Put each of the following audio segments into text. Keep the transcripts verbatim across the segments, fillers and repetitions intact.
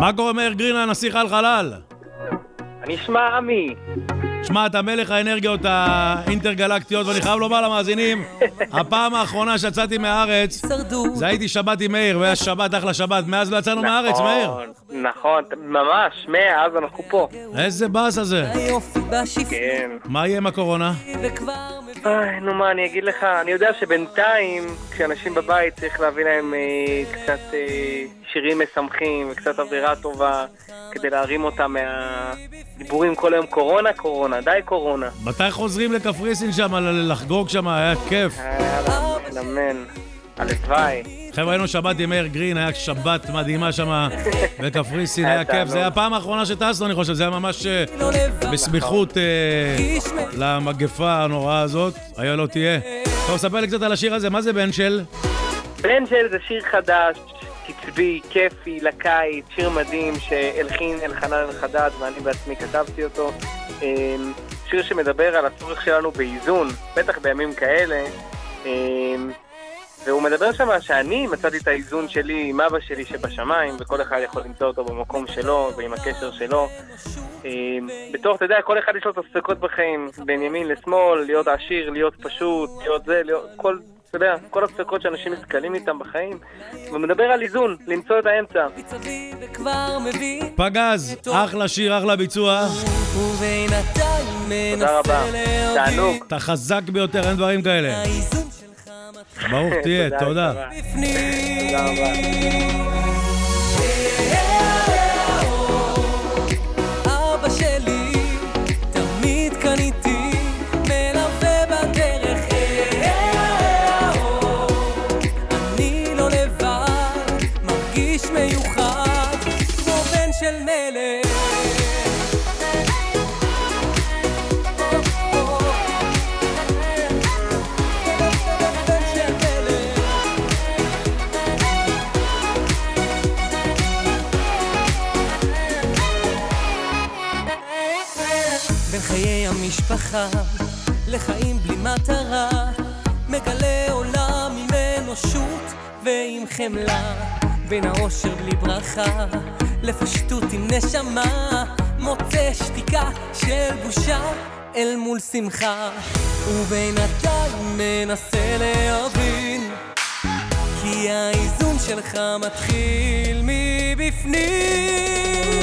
מה קורה מאיר גרין, הנסיך על חלל? אני אשמע עמי. שמע, אתה מלך האנרגיות האינטרגלקטיות, ואני חייב לומר למאזינים, הפעם האחרונה שיצאתי מהארץ, זה הייתי שבת עם מאיר, והיה שבת אחלה שבת, מאז לא יצאנו מהארץ, מאיר. נכון, ממש, מאז אנחנו פה. איזה באס הזה. כן. מה יהיה עם הקורונה? איי, נו מה, אני אגיד לך, אני יודע שבינתיים, כשאנשים בבית צריך להביא להם אה, קצת אה, שירים משמחים וקצת אווירה טובה, כדי להרים אותם מהדיבורים כל היום קורונה, קורונה, די קורונה. מתי חוזרים לקפריסין שם, לחגוג שם, היה כיף. אמן, אמן, הלוואי. חבר'ה, היינו שבת עם מאיר גרין, היה שבת מדהימה שם בקפריסין, היה כיף. זה היה הפעם האחרונה שטסנו, אני חושב, זה היה ממש בסמיכות למגפה הנוראה הזאת. היה לא תהיה. טוב, ספר לי קצת על השיר הזה, מה זה בן של? בן של זה שיר חדש, קצבי, כיפי, לקיץ, שיר מדהים שהלחין אלחנן אלחדד ואני בעצמי כתבתי אותו. שיר שמדבר על הצורך שלנו באיזון, בטח בימים כאלה. והוא מדבר שם שאני מצאתי את האיזון שלי עם אבא שלי שבשמיים, וכל אחד יכול למצוא אותו במקום שלו ועם הקשר שלו. בתוך, אתה יודע, כל אחד יש לו את הספקות בחיים, בין ימין לשמאל, להיות עשיר, להיות פשוט, להיות זה, להיות כל, אתה יודע, כל הספקות שאנשים מתקלים איתם בחיים. ומדבר על איזון, למצוא את האמצע. פגז, אחלה שיר, אחלה ביצוע. תודה רבה, תענוג. אתה חזק ביותר, אין דברים כאלה. ברוך תהיה, תודה. תודה רבה. אבא שלי תמיד כאן איתי, מלווה בדרך. אני לא לבד, מרגיש מיוחד, כמו בן של מלך. חיי המשפחה, לחיים בלי מטרה, מגלה עולם עם אנושות ועם חמלה, בין האושר בלי ברכה, לפשטות עם נשמה, מוצא שתיקה של בושה אל מול שמחה, ובינתיים מנסה להבין, כי האיזון שלך מתחיל מבפנים.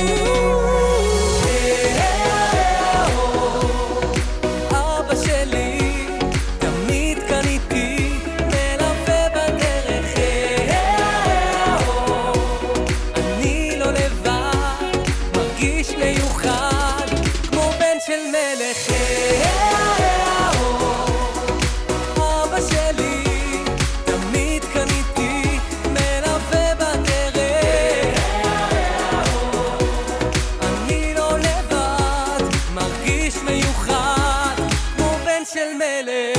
מיוחד כמו בן של מלך.